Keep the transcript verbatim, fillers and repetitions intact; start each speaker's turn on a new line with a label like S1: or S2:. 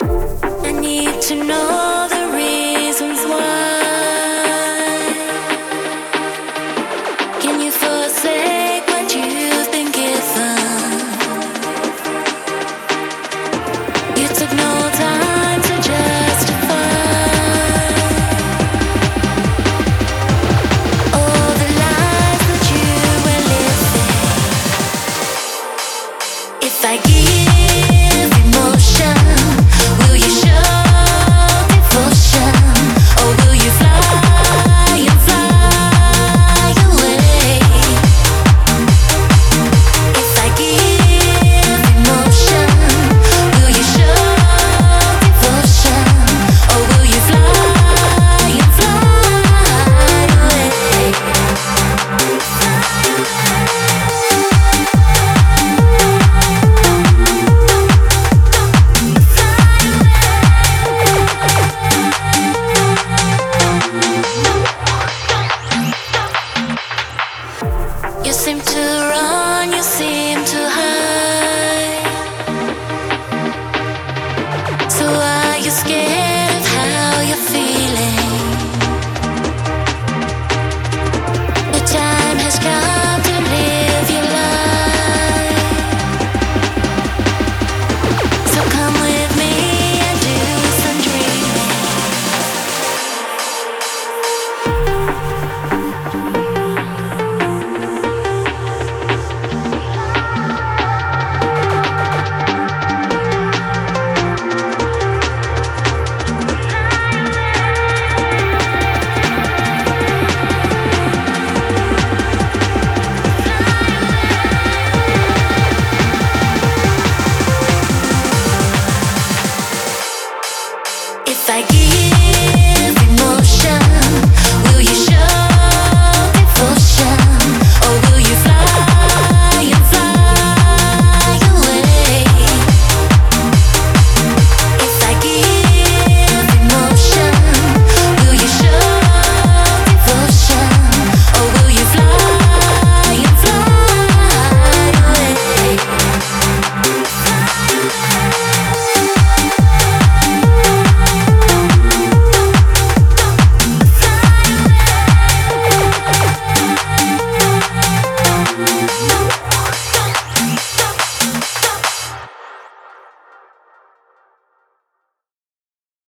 S1: I need to know the reasons why. Can you forsake what you've been given? You took no time to justify all the lies that you were living. If I give emotion, will you show devotion, or will you fly and fly away? If I give emotion, will you show devotion, or will you fly and fly away? You seem to run, you seem to hide. So are you scared of how you're feeling? The time has come to live your life. So come with me and do some dreaming. If I give